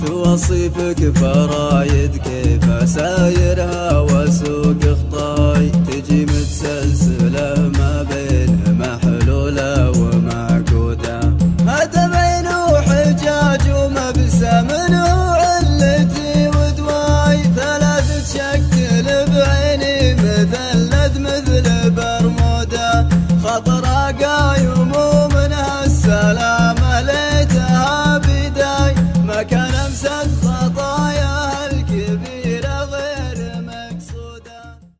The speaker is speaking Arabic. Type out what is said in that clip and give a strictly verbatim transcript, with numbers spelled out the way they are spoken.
توصيفك فرايد كيف سايرها وسوق خطاي، تجي متسلسلة ما